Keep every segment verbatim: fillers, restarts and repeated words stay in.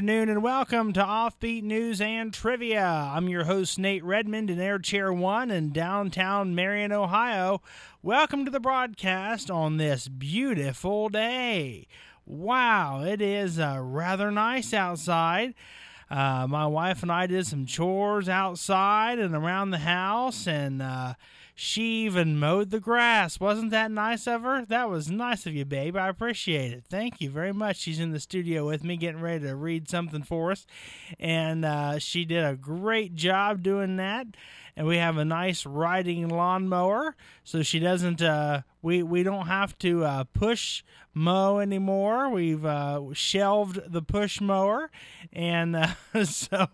afternoon and welcome to Offbeat News and Trivia. I'm your host, Nate Redmond, in Air Chair one in downtown Marion, Ohio. Welcome to the broadcast on this beautiful day. Wow, it is uh, rather nice outside. Uh, my wife and I did some chores outside and around the house, and uh, she even mowed the grass. Wasn't that nice of her? That was nice of you, babe. I appreciate it. Thank you very much. She's in the studio with me getting ready to read something for us, and uh, she did a great job doing that. And we have a nice riding lawnmower, so she doesn't. Uh, we we don't have to uh, push mow anymore. We've uh, shelved the push mower, and uh, so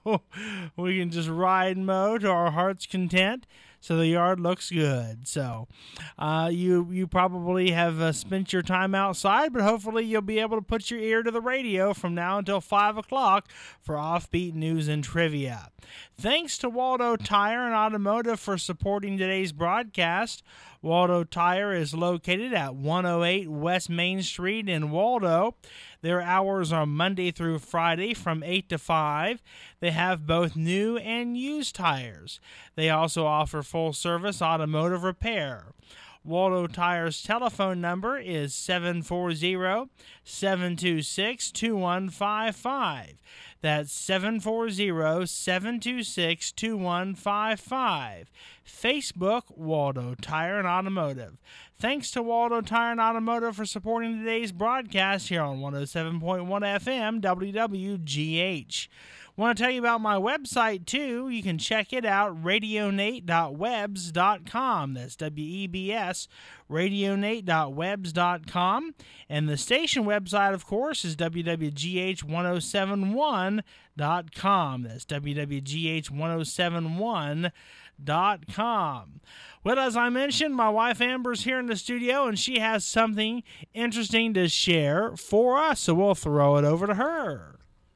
we can just ride mow to our heart's content. So the yard looks good. So uh, you you probably have uh, spent your time outside, but hopefully you'll be able to put your ear to the radio from now until five o'clock for Offbeat News and Trivia. Thanks to Waldo Tire and Automotive for supporting today's broadcast. Waldo Tire is located at one oh eight West Main Street in Waldo. Their hours are Monday through Friday from eight to five. They have both new and used tires. They also offer full-service automotive repair. Waldo Tire's telephone number is seven four zero, seven two six, two one five five. That's seven four zero, seven two six, two one five five. Facebook, Waldo Tire and Automotive. Thanks to Waldo Tire and Automotive for supporting today's broadcast here on one oh seven point one F M W W G H. Want to tell you about my website, too. You can check it out, radio nate dot webs dot com. That's W E B S, radio nate dot webs dot com. And the station website, of course, is W W G H ten seventy-one dot com. That's W W G H ten seventy-one dot com. Well, as I mentioned, my wife Amber's here in the studio, and she has something interesting to share for us, so we'll throw it over to her.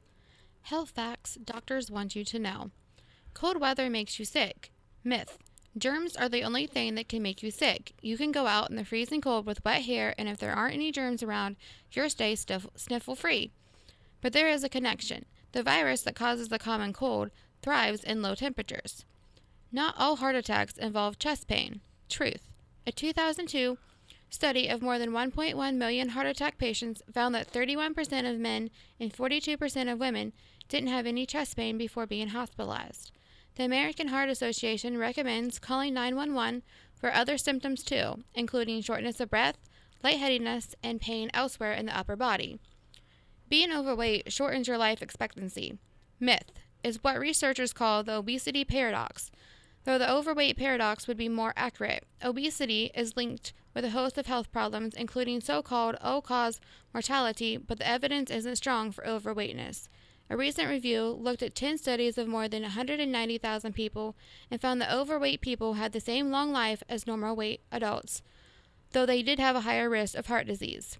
Health facts doctors want you to know. Cold weather makes you sick. Myth. Germs are the only thing that can make you sick. You can go out in the freezing cold with wet hair, and if there aren't any germs around, you'll stay stiff- sniffle-free. But there is a connection. The virus that causes the common cold thrives in low temperatures. Not all heart attacks involve chest pain. Truth. A two thousand two study of more than one point one million heart attack patients found that thirty-one percent of men and forty-two percent of women didn't have any chest pain before being hospitalized. The American Heart Association recommends calling nine one one for other symptoms too, including shortness of breath, lightheadedness, and pain elsewhere in the upper body. Being overweight shortens your life expectancy. Myth is what researchers call the obesity paradox. Though the overweight paradox would be more accurate, obesity is linked with a host of health problems, including so-called all-cause mortality, but the evidence isn't strong for overweightness. A recent review looked at ten studies of more than one hundred ninety thousand people and found that overweight people had the same long life as normal weight adults, though they did have a higher risk of heart disease.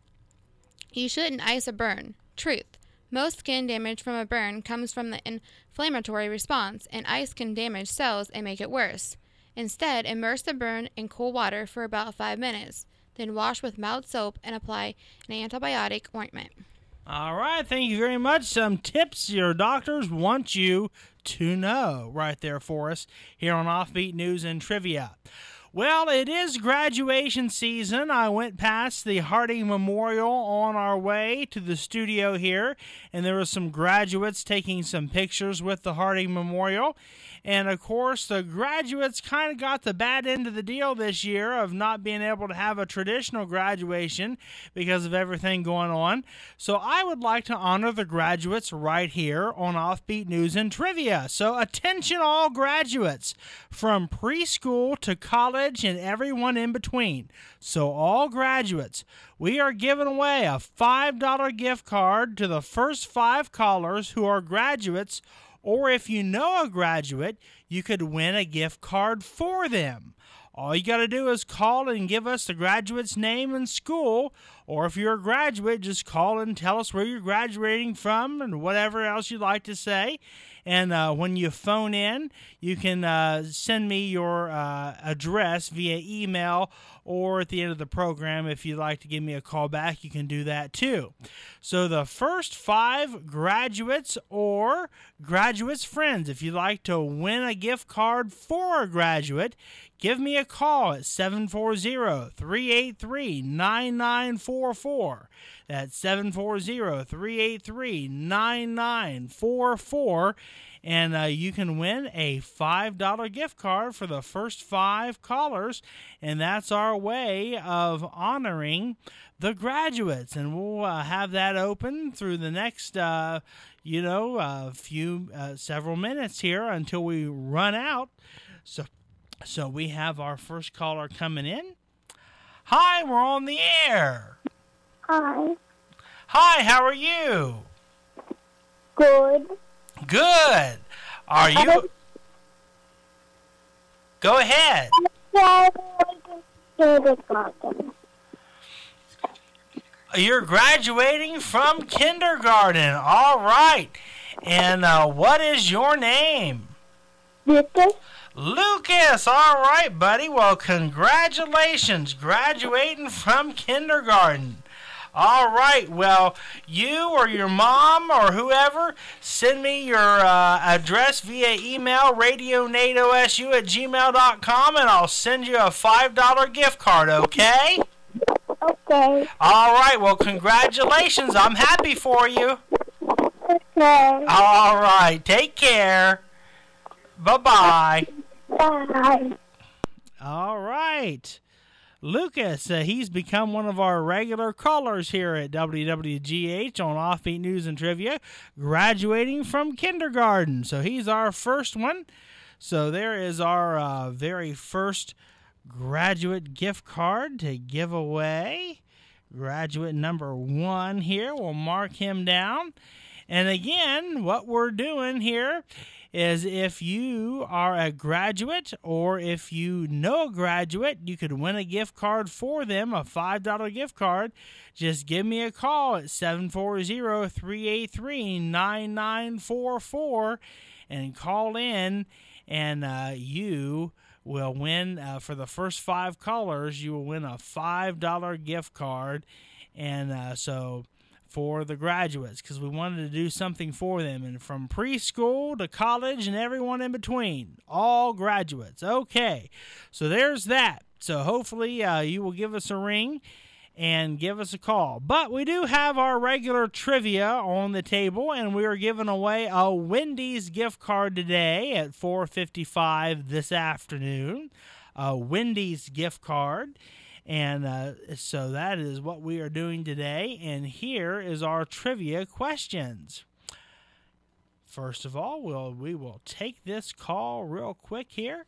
You shouldn't ice a burn. Truth. Most skin damage from a burn comes from the inflammatory response, and ice can damage cells and make it worse. Instead, immerse the burn in cool water for about five minutes, then wash with mild soap and apply an antibiotic ointment. All right, thank you very much. Some tips your doctors want you to know right there for us here on Offbeat News and Trivia. Well, it is graduation season. I went past the Harding Memorial on our way to the studio here, and there were some graduates taking some pictures with the Harding Memorial. And, of course, the graduates kind of got the bad end of the deal this year of not being able to have a traditional graduation because of everything going on. So I would like to honor the graduates right here on Offbeat News and Trivia. So attention all graduates, from preschool to college and everyone in between. So all graduates, we are giving away a five dollar gift card to the first five callers who are graduates. Or if you know a graduate, you could win a gift card for them. All you got to do is call and give us the graduate's name and school. Or if you're a graduate, just call and tell us where you're graduating from and whatever else you'd like to say. And uh, when you phone in, you can uh, send me your uh, address via email, or at the end of the program, if you'd like to give me a call back, you can do that too. So the first five graduates or graduates' friends, if you'd like to win a gift card for a graduate, give me a call at seven four zero, three eight three, nine nine four four. That's seven four zero, three eight three, nine nine four four. And uh, you can win a five dollar gift card for the first five callers. And that's our way of honoring the graduates. And we'll uh, have that open through the next, uh, you know, uh, few, uh, several minutes here until we run out. So, so we have our first caller coming in. Hi, we're on the air. Hi. Hi, how are you? Good. Good. Are you? Go ahead. You're graduating from kindergarten. All right. And uh, what is your name? Lucas. Lucas. All right, buddy. Well, congratulations, graduating from kindergarten. All right, well, you or your mom or whoever, send me your uh, address via email, radio nate o s u at gmail dot com, and I'll send you a five dollar gift card, okay? Okay. All right, well, congratulations. I'm happy for you. Okay. All right, take care. Bye-bye. Bye. All right. Lucas, uh, he's become one of our regular callers here at W W G H on Offbeat News and Trivia, graduating from kindergarten. So he's our first one. So there is our uh, very first graduate gift card to give away. Graduate number one here. We'll mark him down. And again, what we're doing here is if you are a graduate or if you know a graduate, you could win a gift card for them, a five dollar gift card. Just give me a call at seven four zero, three eight three, nine nine four four and call in, and uh, you will win, uh, for the first five callers, you will win a five dollar gift card. And uh, so... for the graduates, because we wanted to do something for them, and from preschool to college and everyone in between, all graduates. Okay, so there's that. So hopefully uh, you will give us a ring and give us a call. But we do have our regular trivia on the table, and we are giving away a Wendy's gift card today at four fifty-five this afternoon. A Wendy's gift card. And uh, so that is what we are doing today. And here is our trivia questions. First of all, we'll, we will take this call real quick here.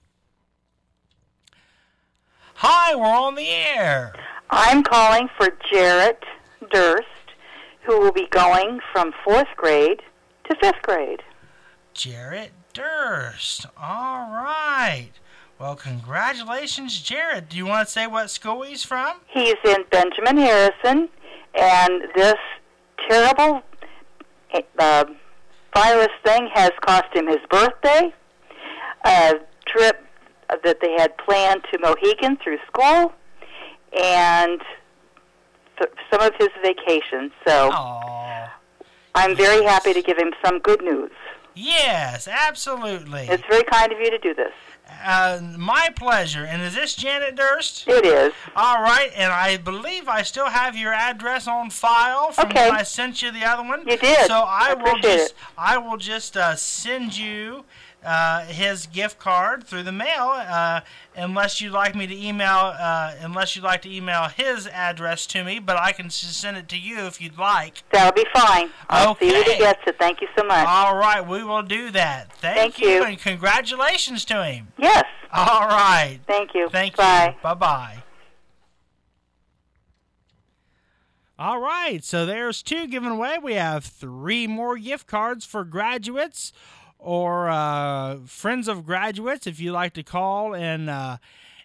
Hi, we're on the air. I'm calling for Jarrett Durst, who will be going from fourth grade to fifth grade. Jarrett Durst. All right. Well, congratulations, Jared. Do you want to say what school he's from? He's in Benjamin Harrison, and this terrible uh, virus thing has cost him his birthday, a trip that they had planned to Mohegan through school, and th- some of his vacation. So Aww. I'm very happy to give him some good news. Yes, absolutely. It's very kind of you to do this. Uh, my pleasure. And is this Janet Durst? It is. All right, and I believe I still have your address on file from okay. when I sent you the other one. You did. So I, I will appreciate just it. I will just uh, send you uh, his gift card through the mail, uh, unless you'd like me to email, uh, unless you'd like to email his address to me. But I can just send it to you if you'd like. That'll be fine. I'll okay. see that he gets it. Thank you so much. All right, we will do that. Thank, Thank you, you, and congratulations to him. Yes. All right. Thank you. Thank Bye. you. Bye-bye. All right, so there's two given away. We have three more gift cards for graduates or uh, friends of graduates. If you like to call and uh,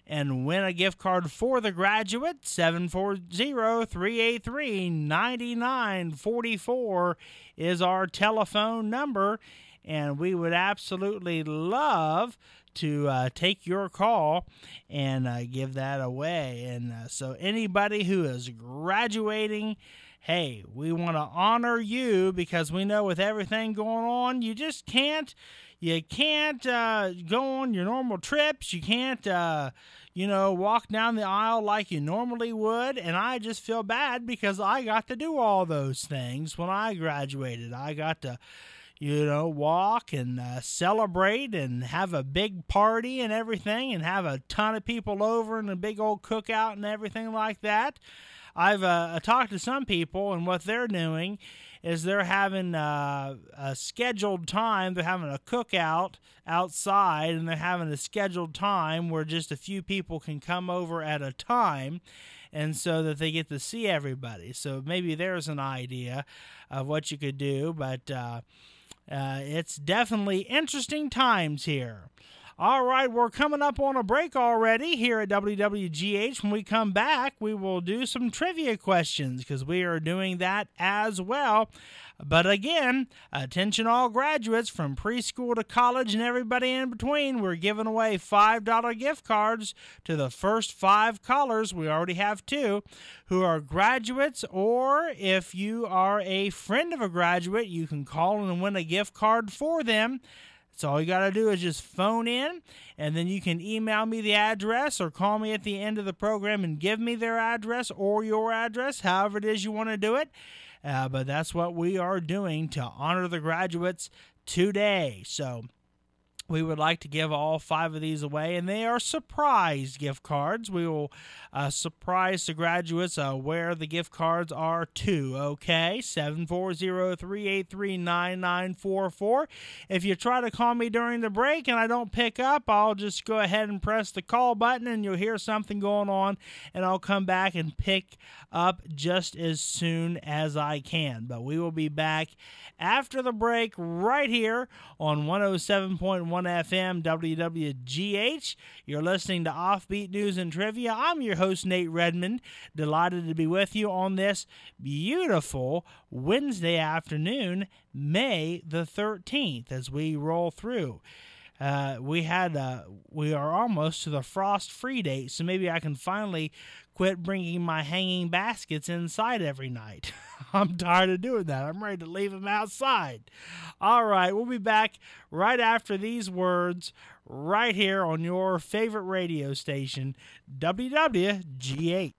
and win a gift card for the graduate. seven four zero, three eight three, nine nine four four is our telephone number, and we would absolutely love to uh, take your call and uh, give that away. And uh, so anybody who is graduating, hey, we want to honor you, because we know with everything going on, you just can't, you can't uh, go on your normal trips. You can't, uh, you know, walk down the aisle like you normally would. And I just feel bad because I got to do all those things when I graduated. I got to, you know, walk and uh, celebrate and have a big party and everything, and have a ton of people over and a big old cookout and everything like that. I've uh, talked to some people, and what they're doing is they're having uh, a scheduled time. They're having a cookout outside, and they're having a scheduled time where just a few people can come over at a time, and so that they get to see everybody. So maybe there's an idea of what you could do, but uh, uh, it's definitely interesting times here. All right, we're coming up on a break already here at W W G H. When we come back, we will do some trivia questions, because we are doing that as well. But again, attention all graduates from preschool to college and everybody in between. We're giving away five dollar gift cards to the first five callers. We already have two who are graduates, or if you are a friend of a graduate, you can call and win a gift card for them. So all you got to do is just phone in, and then you can email me the address or call me at the end of the program and give me their address or your address, however it is you want to do it. Uh, but that's what we are doing to honor the graduates today. So we would like to give all five of these away, and they are surprise gift cards. We will uh, surprise the graduates uh, where the gift cards are to, okay? seven four zero, three eight three, nine nine four four. If you try to call me during the break and I don't pick up, I'll just go ahead and press the call button, and you'll hear something going on, and I'll come back and pick up just as soon as I can. But we will be back after the break right here on one oh seven point one F M W W G H. You're listening to Offbeat News and Trivia. I'm your host, Nate Redmond. Delighted to be with you on this beautiful Wednesday afternoon, May the thirteenth, as we roll through. Uh, we had uh, we are almost to the frost-free date, so maybe I can finally quit bringing my hanging baskets inside every night. I'm tired of doing that. I'm ready to leave them outside. All right, we'll be back right after these words right here on your favorite radio station, W W G H.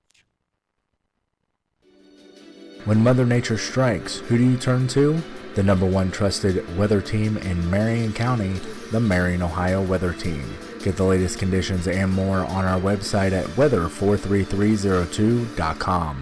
When Mother Nature strikes, who do you turn to? The number one trusted weather team in Marion County, the Marion, Ohio Weather Team. Get the latest conditions and more on our website at weather four three three zero two dot com.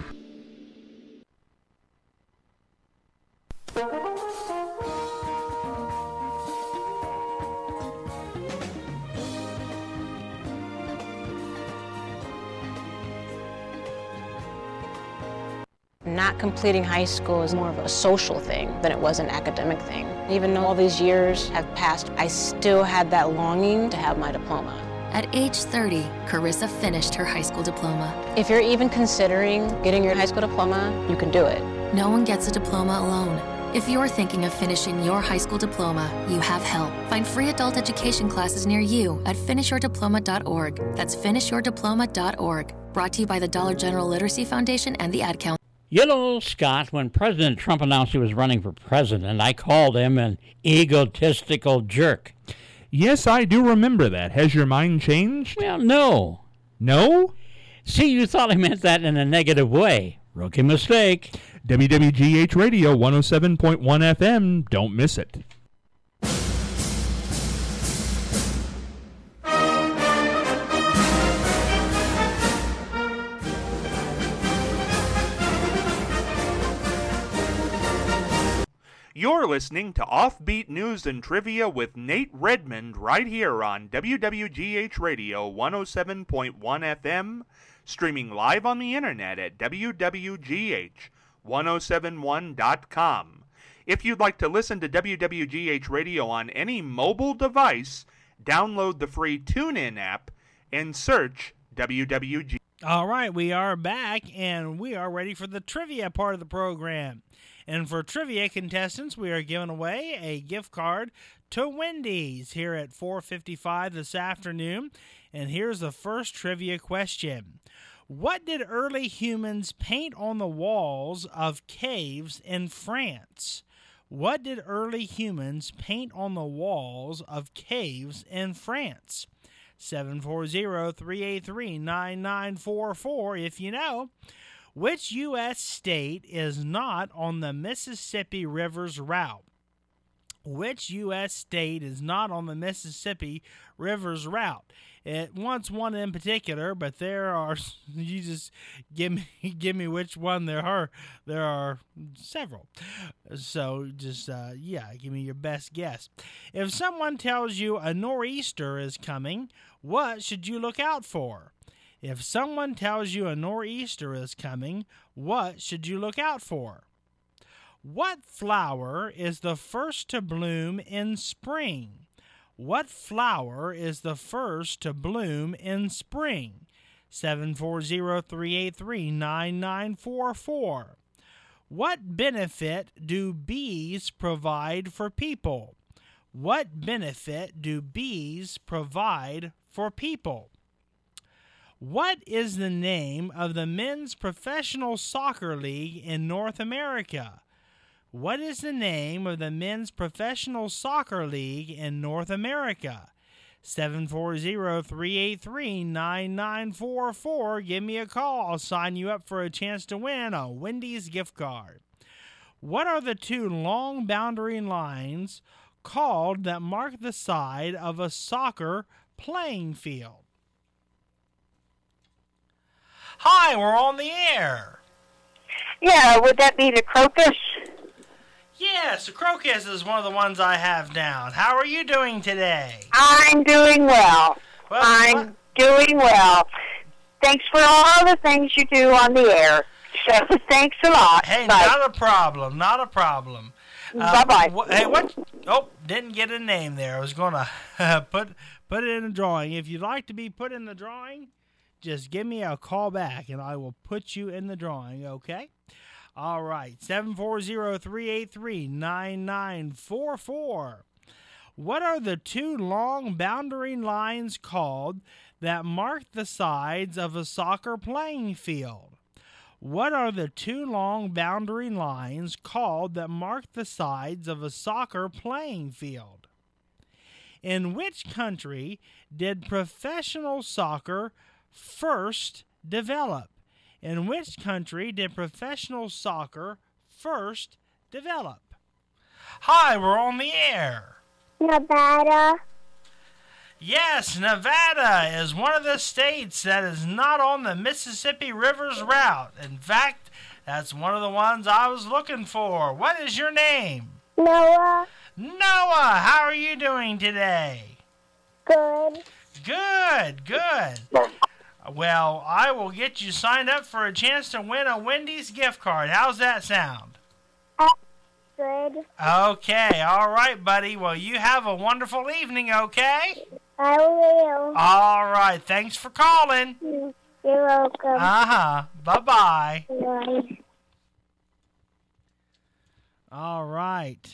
Not completing high school is more of a social thing than it was an academic thing. Even though all these years have passed, I still had that longing to have my diploma. At age thirty, Carissa finished her high school diploma. If you're even considering getting your high school diploma, you can do it. No one gets a diploma alone. If you're thinking of finishing your high school diploma, you have help. Find free adult education classes near you at finish your diploma dot org. That's finish your diploma dot org. Brought to you by the Dollar General Literacy Foundation and the Ad Council. You know, Scott, when President Trump announced he was running for president, I called him an egotistical jerk. Yes, I do remember that. Has your mind changed? Well, no. No? See, you thought I meant that in a negative way. Rookie mistake. W W G H Radio one oh seven point one F M. Don't miss it. You're listening to Offbeat News and Trivia with Nate Redmond right here on W W G H Radio one oh seven point one F M, streaming live on the internet at W W G H one oh seven one dot com. If you'd like to listen to W W G H Radio on any mobile device, download the free TuneIn app and search W W G. All right, we are back, and we are ready for the trivia part of the program. And for trivia contestants, we are giving away a gift card to Wendy's here at four fifty-five this afternoon. And here's the first trivia question. What did early humans paint on the walls of caves in France? What did early humans paint on the walls of caves in France? seven four zero, three eight three, nine nine four four if you know. Which U S state is not on the Mississippi River's route? Which U S state is not on the Mississippi River's route? It wants one in particular, but there are, you just give me give me which one there are. There are several. So just, uh, yeah, give me your best guess. If someone tells you a nor'easter is coming, what should you look out for? If someone tells you a nor'easter is coming, what should you look out for? What flower is the first to bloom in spring? What flower is the first to bloom in spring? seven four zero, three eight three, nine nine four four. What benefit do bees provide for people? What benefit do bees provide for people? What is the name of the men's professional soccer league in North America? What is the name of the men's professional soccer league in North America? seven four zero, three eight three, nine nine four four. Give me a call. I'll sign you up for a chance to win a Wendy's gift card. What are the two long boundary lines called that mark the side of a soccer playing field? Hi, we're on the air. Yeah, would that be the crocus? Yes, the crocus is one of the ones I have down. How are you doing today? I'm doing well. well I'm what? doing well. Thanks for all the things you do on the air. So thanks a lot. Hey, Bye. not a problem. Not a problem. Uh, Bye-bye. Wh- hey, what? Oh, didn't get a name there. I was going to put put it in a drawing. If you'd like to be put in the drawing, just give me a call back, and I will put you in the drawing, okay? All right, seven four zero, three eight three, nine nine four four. What are the two long boundary lines called that mark the sides of a soccer playing field? What are the two long boundary lines called that mark the sides of a soccer playing field? In which country did professional soccer first develop? In which country did professional soccer first develop? Hi, we're on the air. Nevada. Yes, Nevada is one of the states that is not on the Mississippi River's route. In fact, that's one of the ones I was looking for. What is your name? Noah. Noah, how are you doing today? Good. Good, good. Well, I will get you signed up for a chance to win a Wendy's gift card. How's that sound? Uh, good. Okay, all right, buddy. Well, you have a wonderful evening, okay? I will. All right, thanks for calling. You're welcome. Uh-huh. Bye-bye. Bye. All right.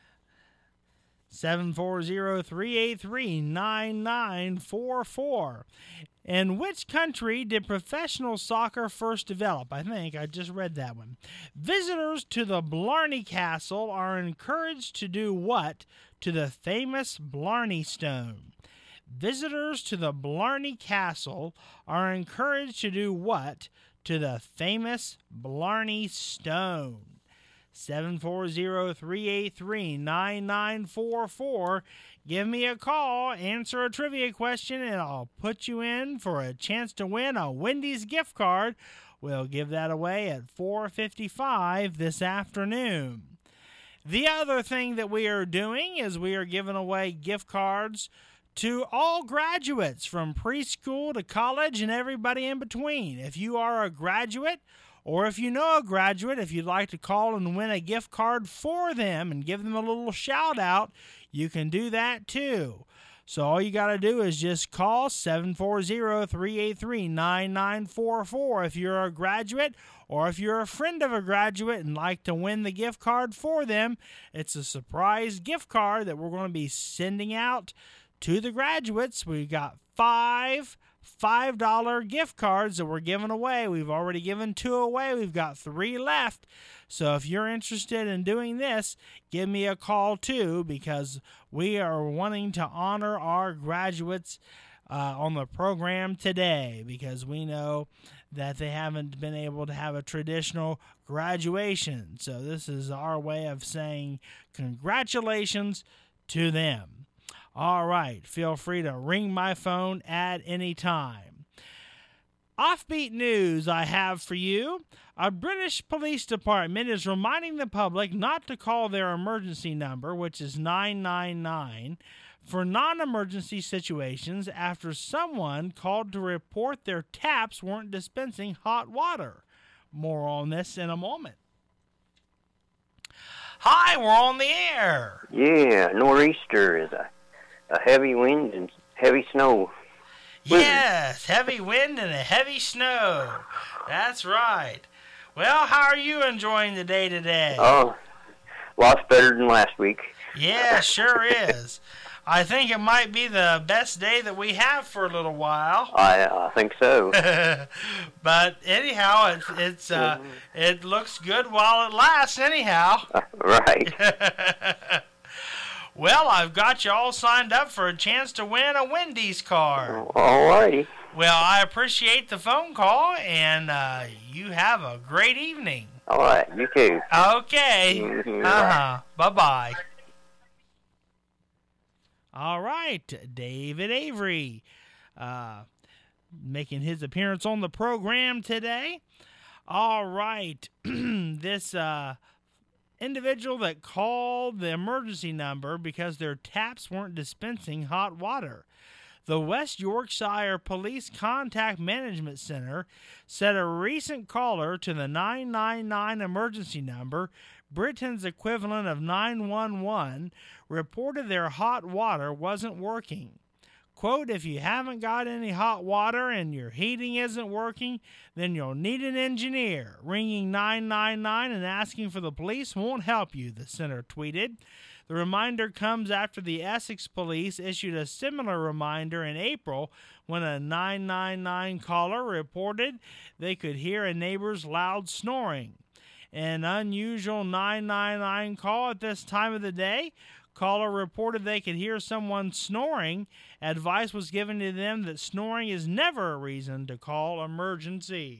seven four zero, three eight three, nine nine four four. In which country did professional soccer first develop? I think I just read that one. Visitors to the Blarney Castle are encouraged to do what to the famous Blarney Stone? Visitors to the Blarney Castle are encouraged to do what to the famous Blarney Stone? seven four zero, three eight three, nine nine four four. Give me a call, answer a trivia question, and I'll put you in for a chance to win a Wendy's gift card. We'll give that away at four fifty-five this afternoon. The other thing that we are doing is we are giving away gift cards to all graduates from preschool to college and everybody in between. If you are a graduate, or if you know a graduate, if you'd like to call and win a gift card for them and give them a little shout out, you can do that too. So all you got to do is just call seven four zero, three eight three, nine nine four four if you're a graduate, or if you're a friend of a graduate and like to win the gift card for them. It's a surprise gift card that we're going to be sending out to the graduates. We got five five dollar gift cards that we're giving away. We've already given two away. We've got three left. So if you're interested in doing this, give me a call too, because we are wanting to honor our graduates uh, on the program today, because we know that they haven't been able to have a traditional graduation. So this is our way of saying congratulations to them. All right, feel free to ring my phone at any time. Offbeat news I have for you. A British police department is reminding the public not to call their emergency number, which is nine nine nine, for non-emergency situations after someone called to report their taps weren't dispensing hot water. More on this in a moment. Hi, we're on the air. Yeah, nor'easter is a, a heavy wind and heavy snow. Yes, heavy wind and a heavy snow. That's right. Well, how are you enjoying the day today? Oh, lots better than last week. Yeah, sure is. I think it might be the best day that we have for a little while. I I think so. But anyhow, it, it's uh, it looks good while it lasts. Anyhow. Uh, right. Well, I've got you all signed up for a chance to win a Wendy's card. All righty. Well, I appreciate the phone call, and uh, you have a great evening. All right, you too. Okay. Mm-hmm. Uh-huh. Bye-bye. All right, David Avery uh, making his appearance on the program today. All right, this uh, individual that called the emergency number because their taps weren't dispensing hot water. The West Yorkshire Police Contact Management Center said a recent caller to the nine nine nine emergency number, Britain's equivalent of nine one one, reported their hot water wasn't working. Quote, if you haven't got any hot water and your heating isn't working, then you'll need an engineer. Ringing nine nine nine and asking for the police won't help you, the center tweeted. The reminder comes after the Essex police issued a similar reminder in April when a nine nine nine caller reported they could hear a neighbor's loud snoring. An unusual nine nine nine call at this time of the day. Caller reported they could hear someone snoring. Advice was given to them that snoring is never a reason to call emergency.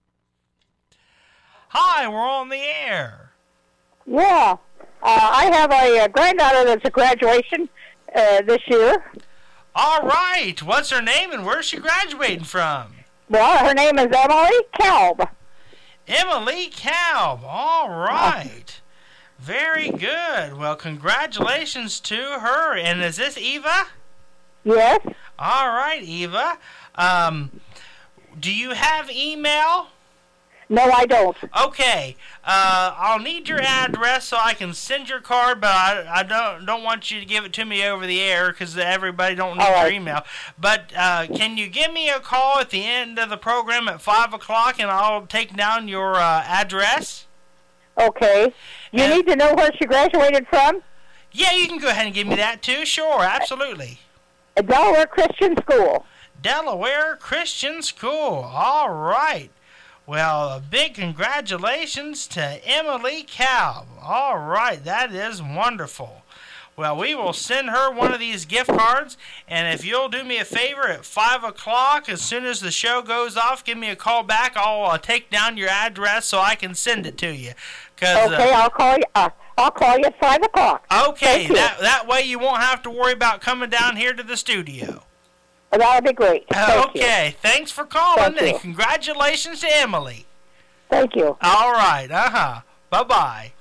Hi, we're on the air. Yeah. Uh, I have a, a granddaughter that's a graduation uh, this year. All right. What's her name and where's she graduating from? Well, her name is Emily Kalb. Emily Kalb. All right. Very good. Well, congratulations to her. And is this Eva? Yes. All right, Eva. Um, do you have email? No, I don't. Okay. Uh, I'll need your address so I can send your card, but I, I don't don't want you to give it to me over the air because everybody don't need right. your email. But uh, can you give me a call at the end of the program at five o'clock, and I'll take down your uh, address? Okay. You And- need to know where she graduated from? Yeah, you can go ahead and give me that too. Sure, absolutely. A Delaware Christian School. Delaware Christian School. All right. Well, a big congratulations to Emily Kalb. All right, that is wonderful. Well, we will send her one of these gift cards, and if you'll do me a favor at five o'clock, as soon as the show goes off, give me a call back. I'll uh, take down your address so I can send it to you. 'Cause, Okay, uh, I'll call you. Uh, I'll call you at five o'clock. Okay, Thank you. that, that way you won't have to worry about coming down here to the studio. That would be great. Thank you. Okay, thanks for calling, Thank you. and congratulations to Emily. Thank you. All right, uh-huh. Bye-bye.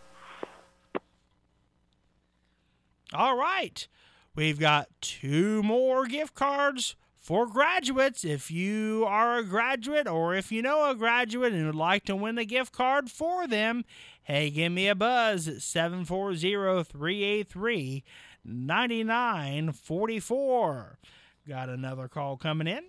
All right, we've got two more gift cards for graduates. If you are a graduate or if you know a graduate and would like to win a gift card for them, hey, give me a buzz at seven four zero, three eight three, nine four four. Got another call coming in.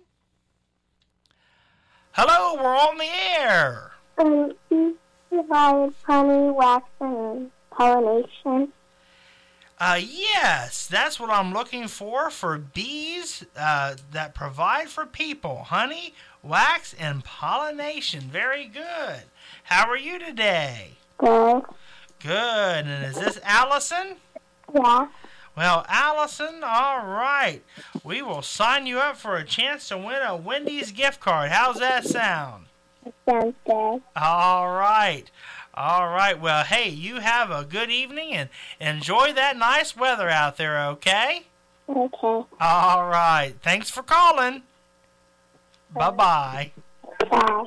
Hello, we're on the air. Um, bees provide honey, wax, and pollination. Uh, yes, that's what I'm looking for, for bees uh, that provide for people. Honey, wax, and pollination. Very good. How are you today? Good. Good. And is this Allison? Yeah. Well, Allison, all right. We will sign you up for a chance to win a Wendy's gift card. How's that sound? That sounds good. All right. All right. Well, hey, you have a good evening and enjoy that nice weather out there, okay? Okay. All right. Thanks for calling. Bye-bye. Bye.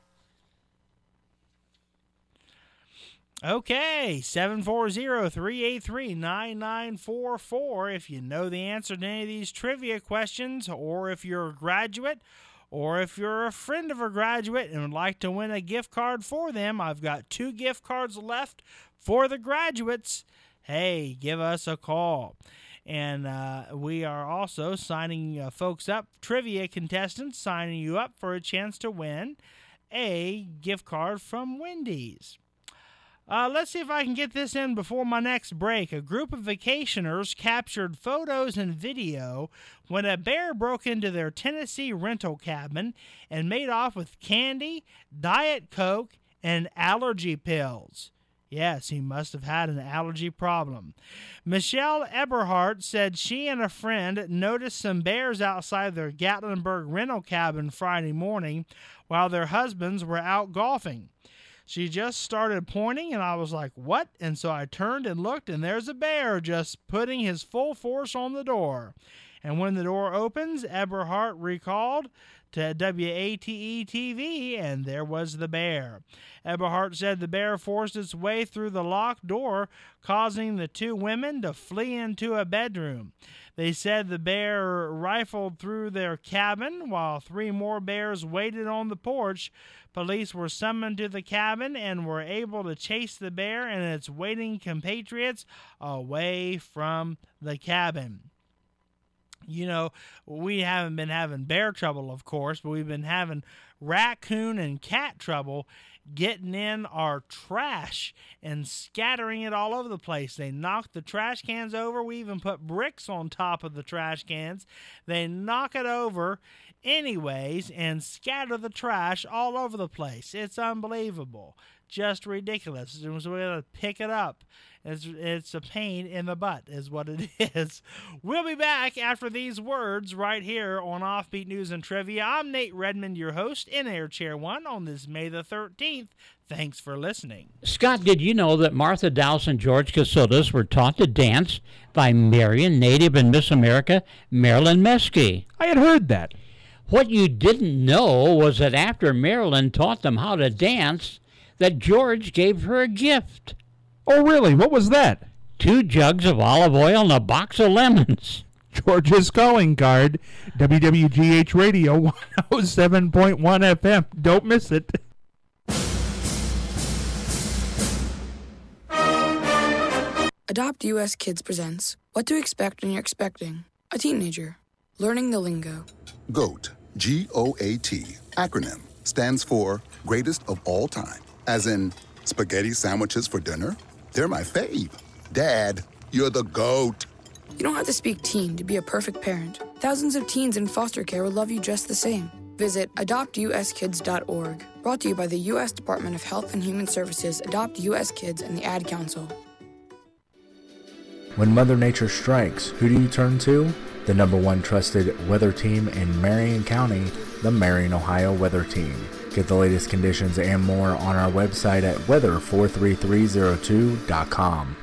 Okay, seven four zero, three eight three, nine nine four four. If you know the answer to any of these trivia questions, or if you're a graduate, or if you're a friend of a graduate and would like to win a gift card for them, I've got two gift cards left for the graduates. Hey, give us a call. And uh, we are also signing uh, folks up, trivia contestants, signing you up for a chance to win a gift card from Wendy's. Uh, let's see if I can get this in before my next break. A group of vacationers captured photos and video when a bear broke into their Tennessee rental cabin and made off with candy, Diet Coke, and allergy pills. Yes, he must have had an allergy problem. Michelle Eberhardt said she and a friend noticed some bears outside their Gatlinburg rental cabin Friday morning while their husbands were out golfing. She just started pointing, and I was like, what? And so I turned and looked, and there's a bear just putting his full force on the door. And when the door opens, Eberhardt recalled to W A T E T V, and there was the bear. Eberhardt said the bear forced its way through the locked door, causing the two women to flee into a bedroom. They said the bear rifled through their cabin while three more bears waited on the porch. Police were summoned to the cabin and were able to chase the bear and its waiting compatriots away from the cabin. You know, we haven't been having bear trouble, of course, but we've been having raccoon and cat trouble getting in our trash and scattering it all over the place. They knock the trash cans over. We even put bricks on top of the trash cans. They knock it over anyways and scatter the trash all over the place. It's unbelievable. Just ridiculous. So we got to pick it up. It's, it's a pain in the butt is what it is. We'll be back after these words right here on Offbeat News and Trivia. I'm Nate Redmond, your host in Air Chair one on this May the thirteenth. Thanks for listening. Scott, did you know that Martha Dowse and George Casildas were taught to dance by Marion native and Miss America, Marilyn Meskey? I had heard that. What you didn't know was that after Marilyn taught them how to dance, that George gave her a gift. Oh, really? What was that? Two jugs of olive oil and a box of lemons. George's calling card. W W G H Radio one oh seven point one F M. Don't miss it. Adopt U S Kids presents What to Expect When You're Expecting a Teenager. Learning the lingo. GOAT, G O A T, acronym, stands for Greatest of All Time. As in, spaghetti sandwiches for dinner? They're my fave. Dad, you're the GOAT. You don't have to speak teen to be a perfect parent. Thousands of teens in foster care will love you just the same. Visit adopt u s kids dot org. Brought to you by the U S Department of Health and Human Services, Adopt U S Kids, and the Ad Council. When Mother Nature strikes, who do you turn to? The number one trusted weather team in Marion County, the Marion, Ohio Weather Team. Get the latest conditions and more on our website at weather four three three zero two dot com.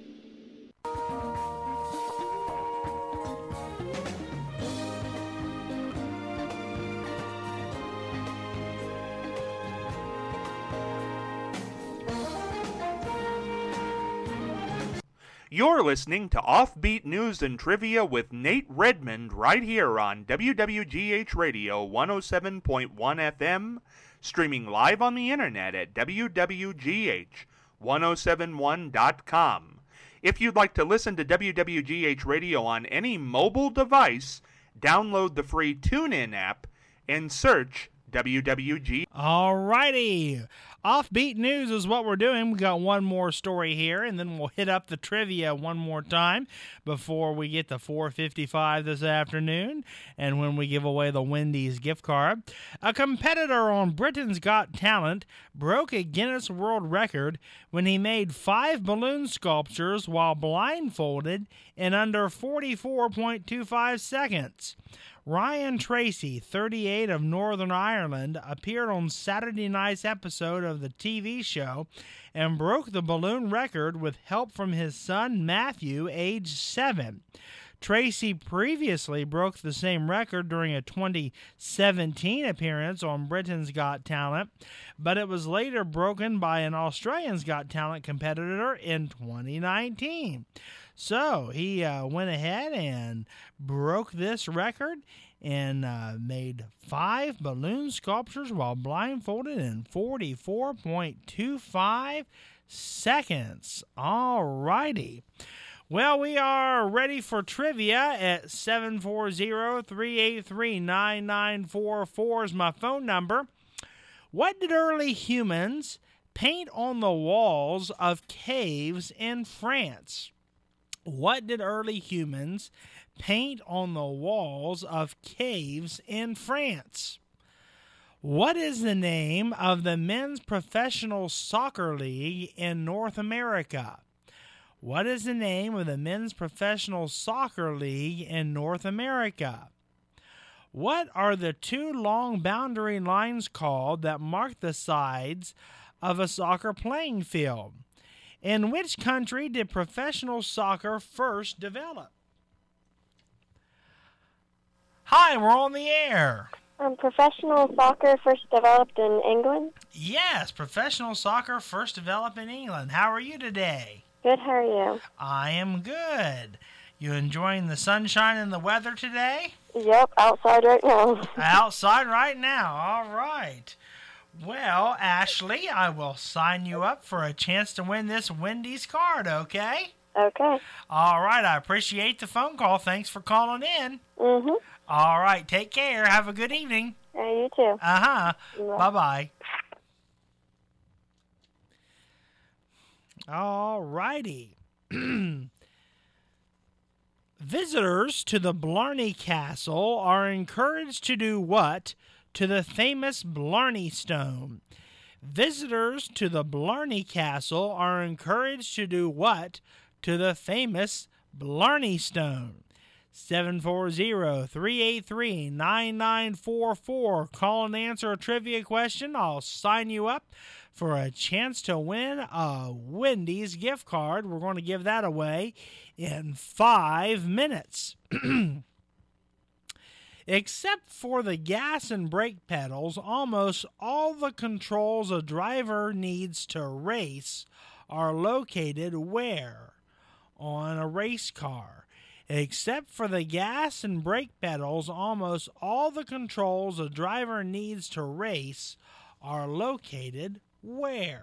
You're listening to Offbeat News and Trivia with Nate Redmond right here on W W G H Radio one oh seven point one F M, streaming live on the internet at W W G H ten seventy-one dot com. If you'd like to listen to W W G H Radio on any mobile device, download the free TuneIn app and search W W G. All righty. Offbeat news is what we're doing. We got one more story here, and then we'll hit up the trivia one more time before we get to four fifty-five this afternoon, and when we give away the Wendy's gift card. A competitor on Britain's Got Talent broke a Guinness World Record when he made five balloon sculptures while blindfolded in under forty-four point two five seconds. Ryan Tracy, thirty-eight, of Northern Ireland, appeared on Saturday night's episode of the T V show and broke the balloon record with help from his son Matthew, age seven. Tracy previously broke the same record during a twenty seventeen appearance on Britain's Got Talent, but it was later broken by an Australian's Got Talent competitor in twenty nineteen. So he uh, went ahead and broke this record and uh, made five balloon sculptures while blindfolded in forty-four point two five seconds. All righty. Well, we are ready for trivia at seven four zero, three eight three, nine nine four four is my phone number. What did early humans paint on the walls of caves in France? What did early humans paint on the walls of caves in France? What is the name of the men's professional soccer league in North America? What is the name of the men's professional soccer league in North America? What are the two long boundary lines called that mark the sides of a soccer playing field? In which country did professional soccer first develop? Hi, we're on the air. Um, professional soccer first developed in England? Yes, professional soccer first developed in England. How are you today? Good, how are you? I am good. You enjoying the sunshine and the weather today? Yep, outside right now. Outside right now, all right. Well, Ashley, I will sign you up for a chance to win this Wendy's card, okay? Okay. All right, I appreciate the phone call. Thanks for calling in. Mm-hmm. All right, take care. Have a good evening. Yeah, you too. Uh-huh. Bye. Bye-bye. All righty. Visitors to the Blarney Castle are encouraged to do what to the famous Blarney Stone? Visitors to the Blarney Castle are encouraged to do what to the famous Blarney Stone? seven four zero, three eight three, nine nine four four. Call and answer a trivia question. I'll sign you up for a chance to win a Wendy's gift card. We're going to give that away in five minutes. Except for the gas and brake pedals, almost all the controls a driver needs to race are located where? On a race car. Except for the gas and brake pedals, almost all the controls a driver needs to race are located where?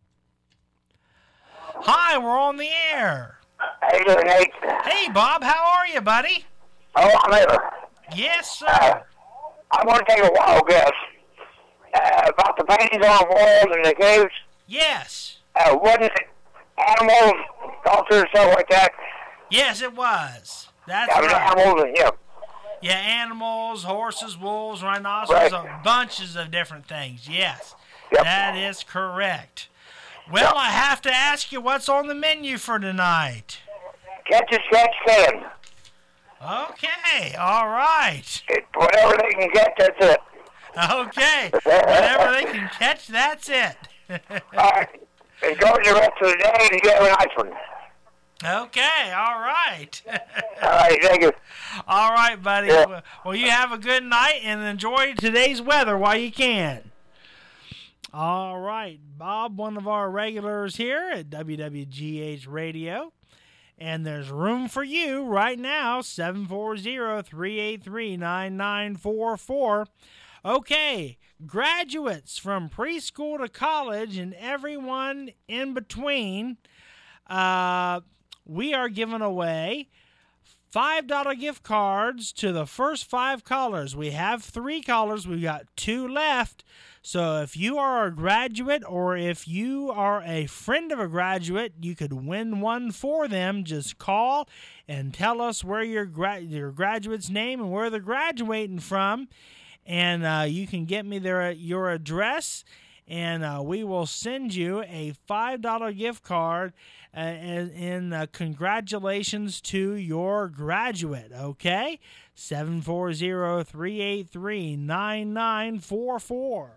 Hi, we're on the air. How you doing, Nate? Hey, Bob, how are you, buddy? Oh, I'm here. Yes, sir. Uh, I want to take a wild guess uh, about the paintings on the walls and the caves. Yes. Uh, wasn't it animals, sculptures, stuff like that? Yes, it was. That's I mean, right. animals, and, yeah. Yeah, animals, horses, wolves, rhinoceros, Right. bunches of different things. Yes, Yep. that is correct. Well, I have to ask you, what's on the menu for tonight? Catch a sketch can. Okay, all right. It, whatever they can get, that's it. Okay, whatever they can catch, that's it. All right. Enjoy the rest of the day and get a nice one. Okay, all right. All right, thank you. All right, buddy. Yeah. Well, you have a good night and enjoy today's weather while you can. All right, Bob, one of our regulars here at W W G H Radio. And there's room for you right now, seven four zero, three eight three, nine nine four four. Okay, graduates from preschool to college and everyone in between, uh, we are giving away five dollar gift cards to the first five callers. We have three callers. We've got two left. So if you are a graduate or if you are a friend of a graduate, you could win one for them. Just call and tell us where your, gra- your graduate's name and where they're graduating from. And uh, you can get me their your address, and uh, we will send you a five dollar gift card uh, in, in uh, congratulations to your graduate, okay? seven four zero, three eight three, nine nine four four.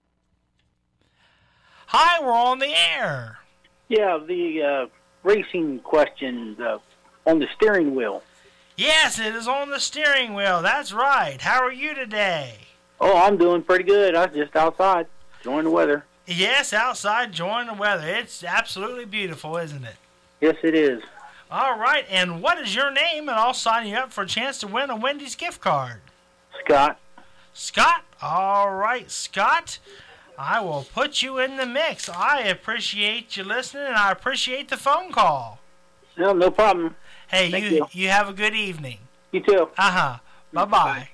Hi, we're on the air. Yeah, the uh, racing question uh, on the steering wheel. Yes, it is on the steering wheel. That's right. How are you today? Oh, I'm doing pretty good. I was just outside, enjoying the weather. Yes, outside, enjoying the weather. It's absolutely beautiful, isn't it? Yes, it is. All right, and what is your name? And I'll sign you up for a chance to win a Wendy's gift card. Scott. Scott? All right, Scott. I will put you in the mix. I appreciate you listening, and I appreciate the phone call. No, no problem. Hey, Thank you, you you have a good evening. You too. Uh-huh. Bye-bye.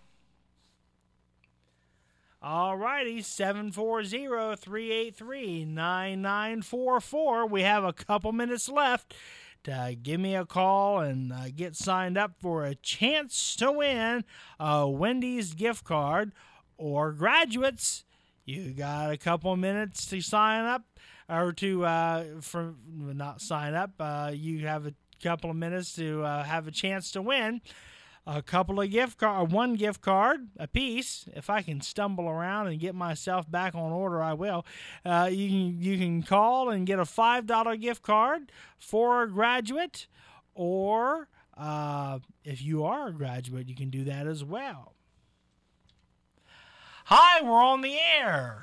All righty, seven four zero, three eight three, nine nine four four. We have a couple minutes left to give me a call and uh, get signed up for a chance to win a Wendy's gift card. Or graduates, you got a couple minutes to sign up, or to, uh, for, not sign up, uh, you have a couple of minutes to uh, have a chance to win a couple of gift card, one gift card a piece. If I can stumble around and get myself back on order, I will. Uh, you can you can call and get a five dollar gift card for a graduate, or uh, if you are a graduate, you can do that as well. Hi, we're on the air.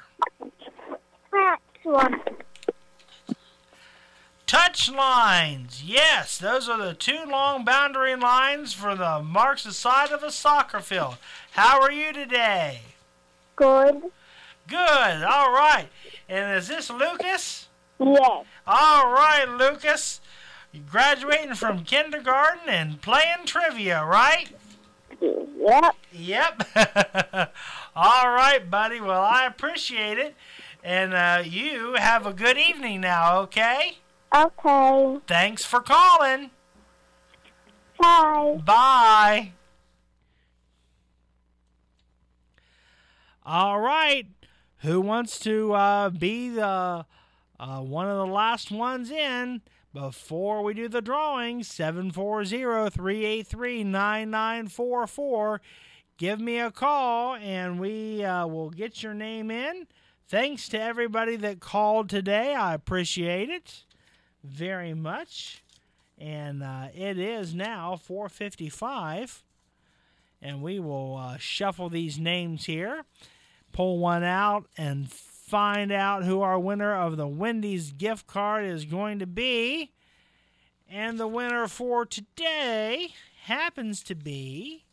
Touch lines. Yes, those are the two long boundary lines for the marks the side of a soccer field. How are you today? Good. Good. All right. And is this Lucas? Yes. All right, Lucas. You're graduating from kindergarten and playing trivia, right? Yep. Yep. All right, buddy. Well, I appreciate it. And uh, you have a good evening now, okay? Okay. Thanks for calling. Bye. Bye. All right. Who wants to uh, be the uh, one of the last ones in before we do the drawing? seven four zero, three eight three, nine nine four four. Give me a call, and we uh, will get your name in. Thanks to everybody that called today. I appreciate it very much. And uh, it is now four fifty-five, and we will uh, shuffle these names here, pull one out, and find out who our winner of the Wendy's gift card is going to be. And the winner for today happens to be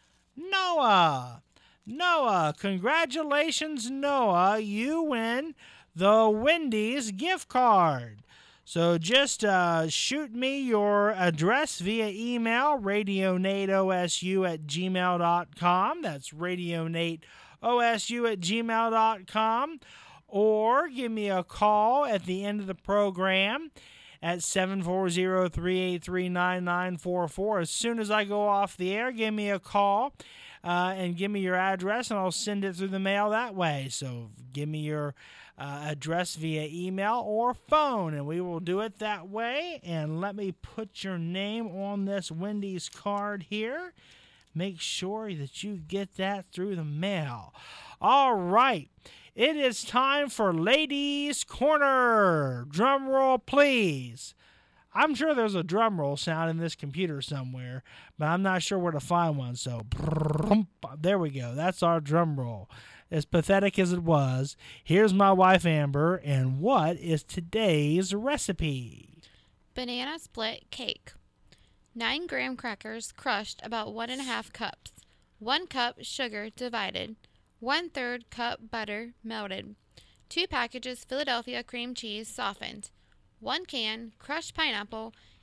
Noah. Noah, congratulations, Noah. You win the Wendy's gift card. So just uh, shoot me your address via email, radionateosu at gmail dot com. That's radionateosu at gmail dot com. Or give me a call at the end of the program at seven four zero, three eight three, nine nine four four. As soon as I go off the air, give me a call uh, and give me your address, and I'll send it through the mail that way. So give me your uh, address via email or phone, and we will do it that way. And let me put your name on this Wendy's card here. Make sure that you get that through the mail. All right. It is time for Ladies' Corner. Drum roll, please. I'm sure there's a drum roll sound in this computer somewhere, but I'm not sure where to find one. So, there we go. That's our drum roll. As pathetic as it was, here's my wife, Amber, and what is today's recipe? Banana split cake. Nine graham crackers crushed about one and a half cups. One cup sugar divided. One third cup butter melted. Two packages Philadelphia cream cheese softened. One can crushed pineapple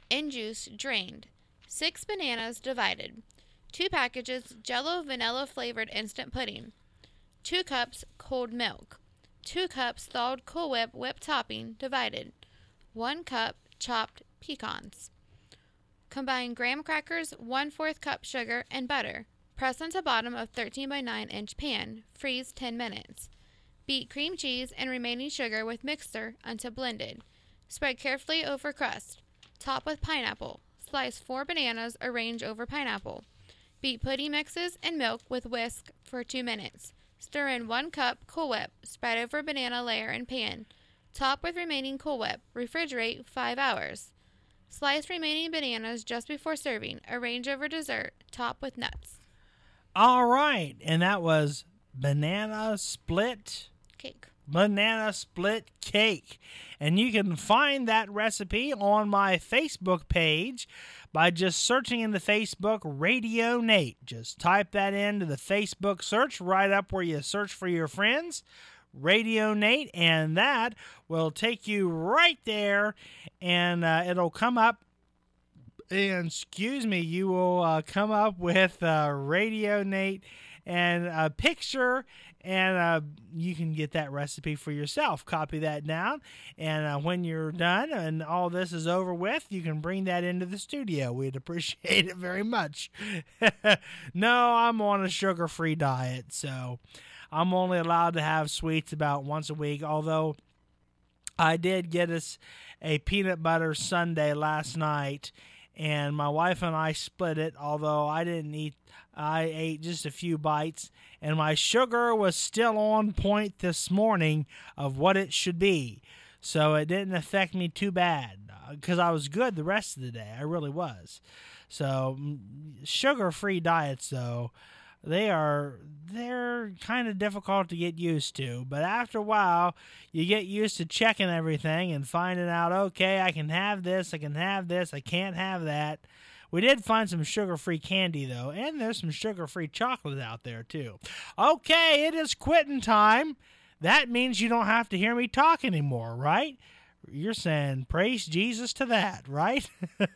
In juice, drained. Six bananas, divided. Two packages Jell-O vanilla flavored instant pudding. Two cups cold milk. Two cups thawed Cool Whip whipped topping, divided. One cup chopped pecans. Combine graham crackers, one-fourth cup sugar, and butter. Press onto bottom of thirteen by nine inch pan. Freeze ten minutes. Beat cream cheese and remaining sugar with mixer until blended. Spread carefully over crust. Top with pineapple. Slice four bananas, arrange over pineapple. Beat pudding mixes and milk with whisk for two minutes. Stir in one cup Cool Whip. Spread over banana layer in pan. Top with remaining Cool Whip. Refrigerate five hours. Slice remaining bananas just before serving. Arrange over dessert. Top with nuts. All right, and that was banana split cake. Banana split cake. And you can find that recipe on my Facebook page by just searching in the Facebook Radio Nate. Just type that into the Facebook search right up where you search for your friends, Radio Nate, and that will take you right there, and uh, it'll come up. And excuse me, you will uh, come up with uh, Radio Nate and a picture, and uh, you can get that recipe for yourself. Copy that down, and uh, when you're done and all this is over with, you can bring that into the studio. We'd appreciate it very much. No, I'm on a sugar-free diet, so I'm only allowed to have sweets about once a week, although I did get us a peanut butter sundae last night, and my wife and I split it, although I didn't eat, I ate just a few bites, and my sugar was still on point this morning of what it should be. So it didn't affect me too bad, because I was good the rest of the day. I really was. So sugar-free diets, though, they are, they're kind of difficult to get used to. But after a while, you get used to checking everything and finding out, okay, I can have this, I can have this, I can't have that. We did find some sugar-free candy, though, and there's some sugar-free chocolate out there, too. Okay, it is quitting time. That means you don't have to hear me talk anymore, right? You're saying praise Jesus to that, right?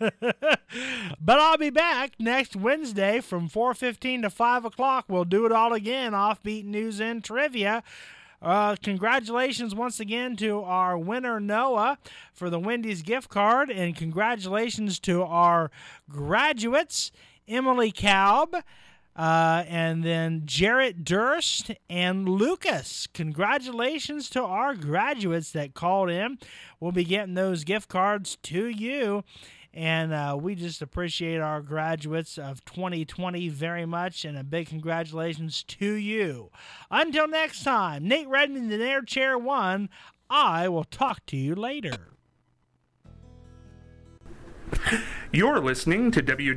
But I'll be back next Wednesday from four fifteen to five o'clock. We'll do it all again, Offbeat News and Trivia. Uh, congratulations once again to our winner, Noah, for the Wendy's gift card. And congratulations to our graduates, Emily Kalb, Uh, and then Jarrett Durst and Lucas. Congratulations to our graduates that called in. We'll be getting those gift cards to you. And uh, we just appreciate our graduates of twenty twenty very much. And a big congratulations to you. Until next time, Nate Redmond in Air Chair one. I will talk to you later. You're listening to W